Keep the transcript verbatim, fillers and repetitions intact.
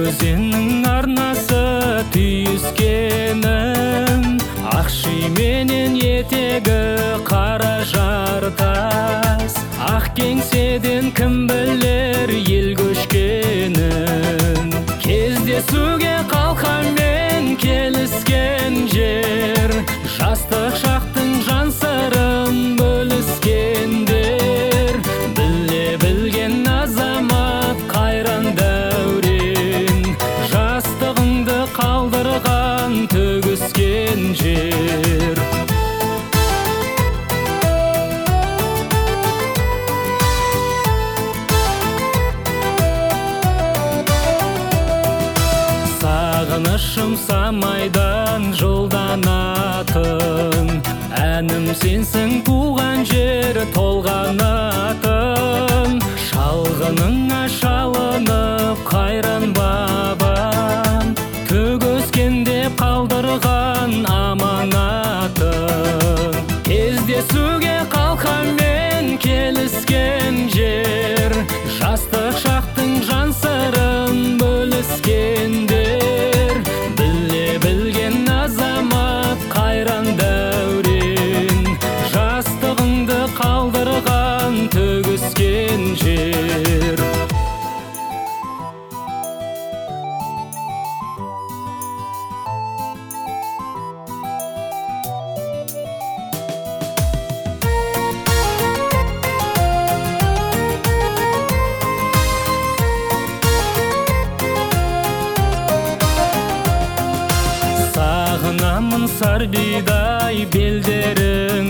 өзеннің арнасы түйіскенін, ақши менен етегі қара жартас. Ақ кеңседен кім білер ел көшкенін, кездесуге қалқамен келіскен жер, жастық шақтың жан сырын бөліскендер. Біле білген азамат қайран дәурен, жастығыңды қалдырған төгіскен жер. Сағынышым самайдан жолданатын, әнім сенсің туған жер толғанатын. Шалғыныңа шалынып қайран бабам, төгіскенде қалдырған аманатын. Кездесуге қалқамен келіскен жер, жастық шақтың жан сырын бөліскендер. Біле білген азамат қайран дәурен, жастығыңды қалдырған төгіскен жер. Сағынамын сарбидай белдерің